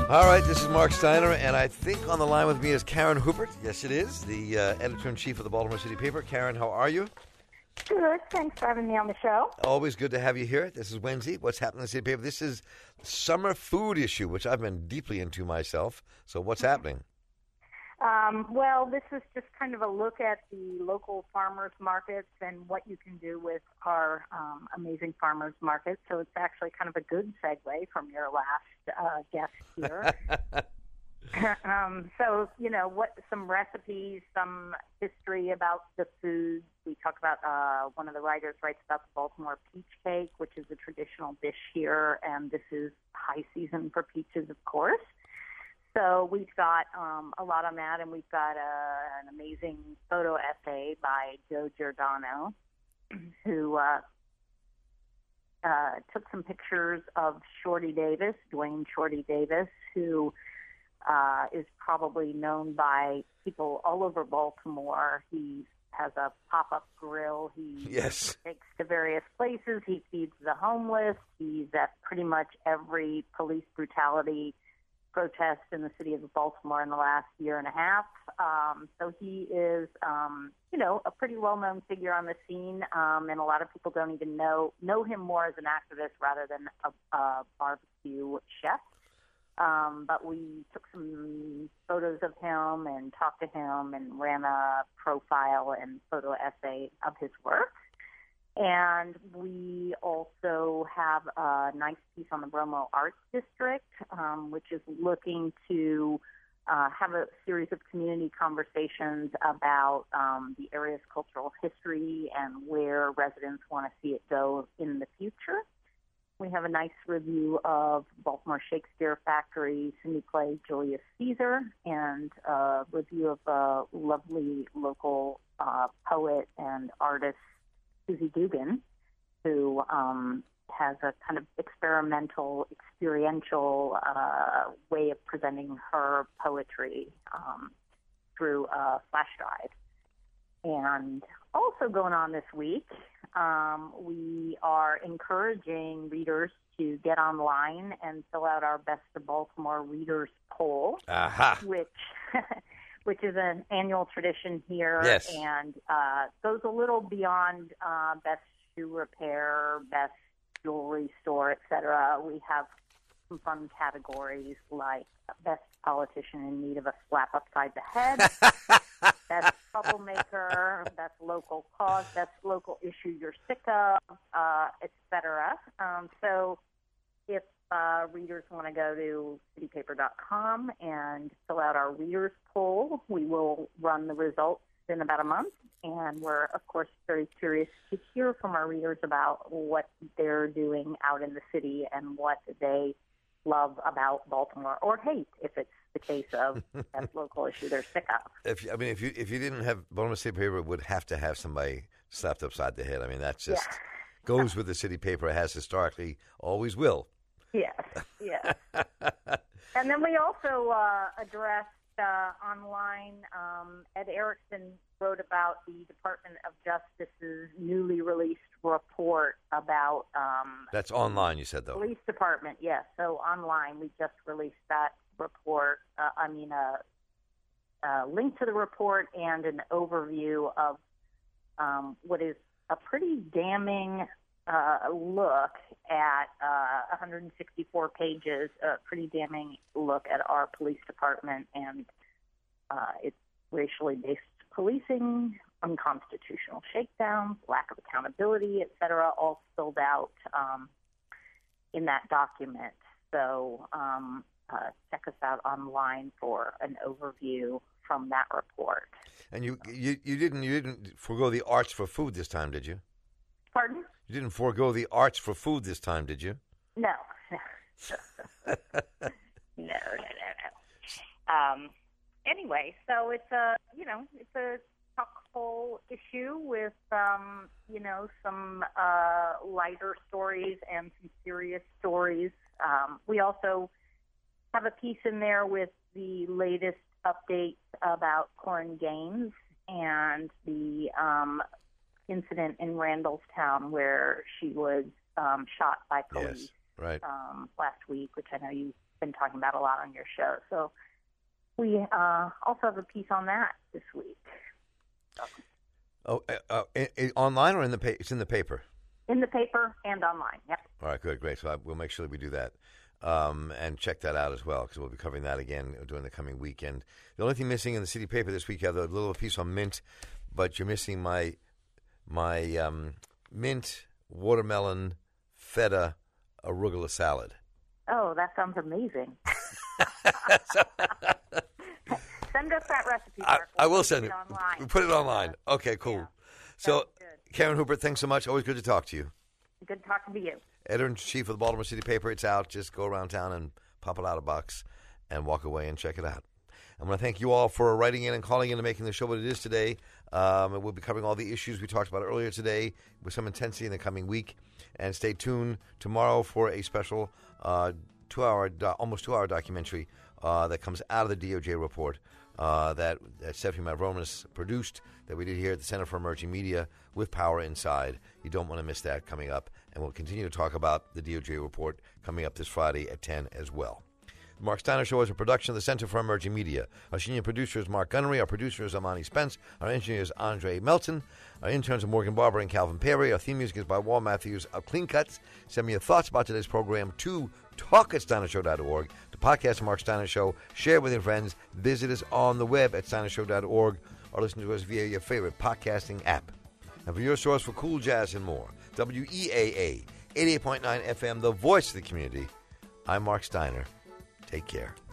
All right, this is Mark Steiner, and I think on the line with me is Karen Hubert. Yes, it is, the editor-in-chief of the Baltimore City Paper. Karen, how are you? Good. Thanks for having me on the show. Always good to have you here. This is Wednesday. What's happening in the City Paper? This is summer food issue, which I've been deeply into myself. So what's happening? Well, this is just kind of a look at the local farmers markets and what you can do with our amazing farmers markets. So it's actually kind of a good segue from your last guest here. So, some recipes, some history about the foods. We talk about, one of the writers writes about the Baltimore peach cake, which is a traditional dish here, and this is high season for peaches, of course. So we've got a lot on that, and we've got an amazing photo essay by Joe Giordano, who took some pictures of Shorty Davis, Dwayne Shorty Davis, who is probably known by people all over Baltimore. He has a pop-up grill. He Yes. takes to various places. He feeds the homeless. He's at pretty much every police brutality protest in the city of Baltimore in the last year and a half. So he is, a pretty well-known figure on the scene, and a lot of people don't even know him more as an activist rather than a barbecue chef. But we took some photos of him and talked to him and ran a profile and photo essay of his work. And we also have a nice piece on the Bromo Arts District, which is looking to have a series of community conversations about the area's cultural history and where residents want to see it go in the future. We have a nice review of Baltimore Shakespeare Factory's new play, Julius Caesar, and a review of a lovely local poet and artist, Susie Dugan, who has a kind of experimental, experiential way of presenting her poetry through a flash drive. And also going on this week, we are encouraging readers to get online and fill out our Best of Baltimore Readers Poll, which is an annual tradition here. Yes. And goes a little beyond best shoe repair, best jewelry store, etc. We have some fun categories like best politician in need of a slap upside the head, best troublemaker, best local cause, best local issue you're sick of, etc. So if readers want to go to citypaper.com and fill out our readers poll, we will run the results in about a month. And we're, of course, very curious to hear from our readers about what they're doing out in the city and what they love about Baltimore, or hate, if it's the case of that local issue they're sick of. If you didn't have Baltimore City Paper, would have to have somebody slapped upside the head. I mean, that just goes with the City Paper, has historically, always will. Yes. And then we also addressed online, Ed Erickson wrote about the Department of Justice's newly released report about... That's online, you said, though. Police Department, yes. So online, we just released that report. A link to the report and an overview of what is a pretty damning look at 164 pages, a pretty damning look at our police department and its racially based policing, unconstitutional shakedowns, lack of accountability, et cetera, all spilled out in that document. So check us out online for an overview from that report. And you didn't forego the arts for food this time, did you? Pardon? You didn't forego the arts for food this time, did you? No. No. Anyway, so it's a chock-full issue with some lighter stories and some serious stories. We also have a piece in there with the latest updates about Corin Gaines and the incident in Randallstown where she was shot by police. Yes. last week, which I know you've been talking about a lot on your show. So we also have a piece on that this week. Online or in the paper? It's in the paper. In the paper and online. Yep. All right, good, great. So we'll make sure that we do that and check that out as well, because we'll be covering that again during the coming weekend. The only thing missing in the city paper this week, you have a little piece on mint, but you're missing my mint, watermelon, feta, arugula salad. Oh, that sounds amazing. Send us that recipe, Mark. I will send it. Online. We put it online. Okay, cool. Yeah, so, Karen Hooper, thanks so much. Always good to talk to you. Good talking to you. Editor-in-Chief of the Baltimore City Paper. It's out. Just go around town and pop it out of a box and walk away and check it out. I want to thank you all for writing in and calling in and making the show what it is today. We'll be covering all the issues we talked about earlier today with some intensity in the coming week. And stay tuned tomorrow for a special almost 2-hour documentary that comes out of the DOJ report that Stephanie Mavronis produced, that we did here at the Center for Emerging Media with Power Inside. You don't want to miss that coming up. And we'll continue to talk about the DOJ report coming up this Friday at 10 as well. The Mark Steiner Show is a production of the Center for Emerging Media. Our senior producer is Mark Gunnery. Our producer is Amani Spence. Our engineer is Andre Melton. Our interns are Morgan Barber and Calvin Perry. Our theme music is by Wal Matthews of Clean Cuts. Send me your thoughts about today's program to talk@steinershow.org. The podcast of Mark Steiner Show. Share with your friends. Visit us on the web at steinershow.org or listen to us via your favorite podcasting app. And for your source for cool jazz and more, WEAA 88.9 FM, the voice of the community. I'm Mark Steiner. Take care.